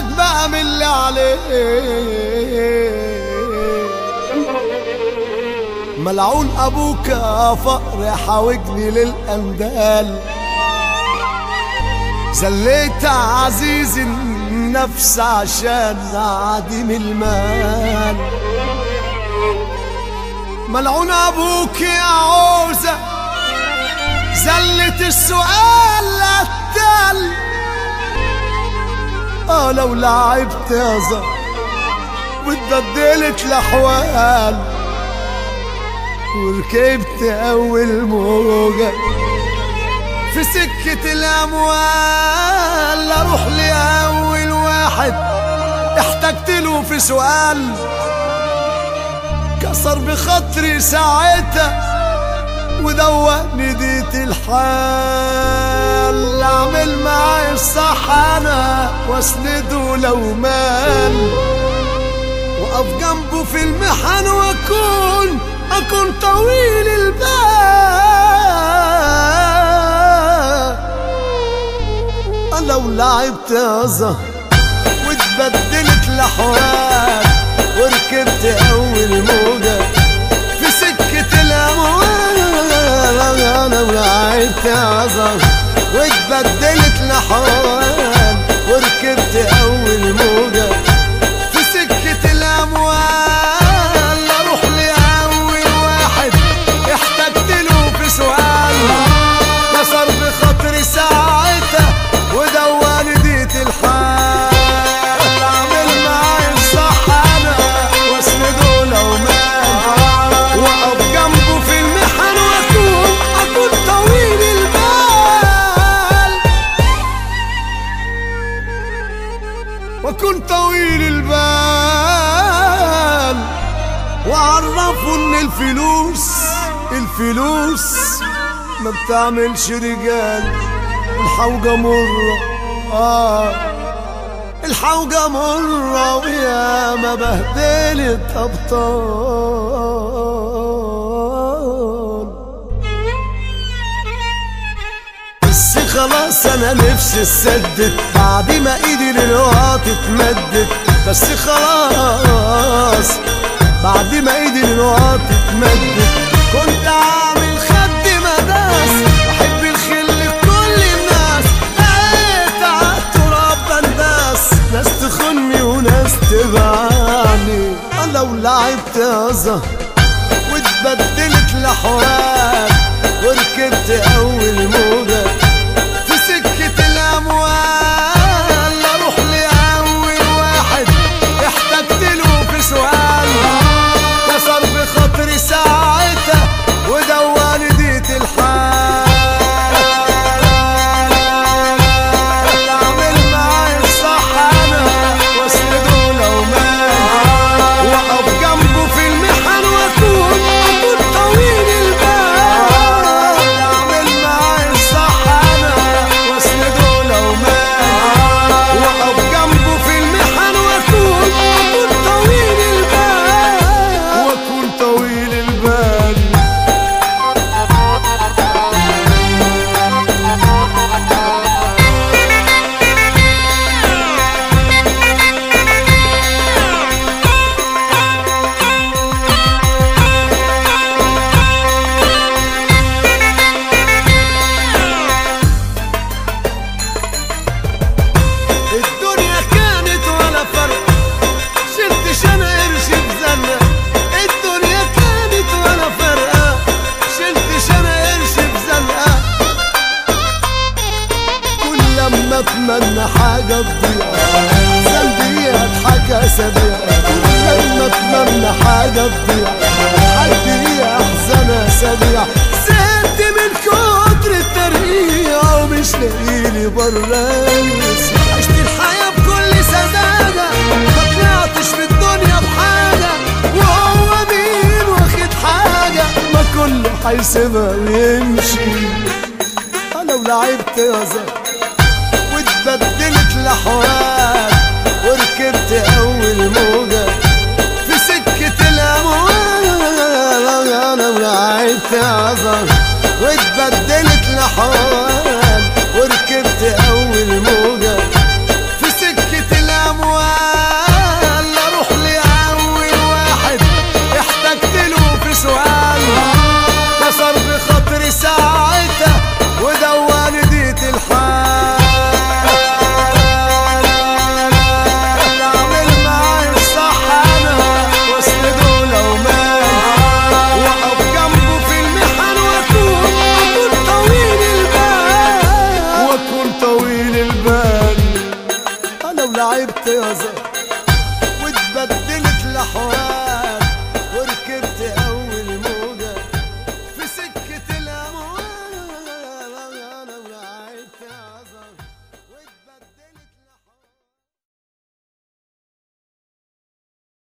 بقى من اللي عليه. ملعون ابوك يا فقر حاوجني للاندال، زليت عزيز النفس عشان عديم المال. ملعون ابوك يا عوزة زلت السؤال للتل. لو لعبت يا زهر واتبدلت الاحوال، وركبت اول موجة في سكة الاموال، اروح لاول واحد احتجت له في سؤال، كسر بخاطري ساعتها ودوقني ديت الحال. اعمل معاي الصح انا واسنده لو مال، واقف جنبه في المحن واكون طويل البال. لو لعبت يا زهر واتبدلت الاحوال، وركبت اول موجة في سكة الاموال. لو لعبت يا زهر واتبدلت الاحوال، وركبت اول موجة في سكة الاموال، اروح لاول واحد احتجت له في سؤال، كسر بخاطري ساعتها ودواني ديت الحال. اعمل معاي الصح انا واسنده لو مال، واقف جنبه في المحن واكون طويل البال، واكون طويل البال. وعرفوا ان الفلوس ما بتعملش رجال، والحوجة مرة الحوجة مرة ويا ما بهدلت أبطال. بس خلاص أنا نفسي اتسدد بعد ما إيدي للوقت اتمدت. بس خلاص بعد ما إيدي للوقت اتمدت، كنت عامل خد مداس وأحب الخل لكل الناس، بقيت عالتراب بنداس، ناس تخني وناس تبعني. لو لعبت يا زهر واتبدلت الاحوال، وركبت اول موجة في سكة الاموال، اروح لاول واحد احتجت له في سؤال، كسر بخاطري ساعتها ودواني ديت الحال. اعمل معاي الصح انا واسنده لو مال، واقف جنبه في المحن واكون طويل البال. اعمل معاي الصح انا واسنده لو مال، واقف جنبه في المحن واكون طويل البال، واكون طويل البال. الدنيا كانت ولا فرق، شلتش انا قرش بزنة. الدنيا كانت ولا فرقة، شلتش انا قرش بزنقة. كل لما اتمنى حاجة تضيع ذنبي اضحك اسابيع. لما اتمنى حاجة تضيع عندي احزن اسابيع. زهقت من كتر الترقيع ومش لاقيلي برانس. عشت الحياة بكل سذاجة، ما طلعتش في الدنيا بحاجة، وهو مين واخد حاجة؟ ما كله هيسيبها ويمشي. لو لعبت يا زهر واتبدلت الاحوال، وركبت اول موجة في سكة الاموال. لو لعبت يا زهر واتبدلت الاحوال، وركبت اول موجة في سكة الاموال. نظر واتبدلت لحوال.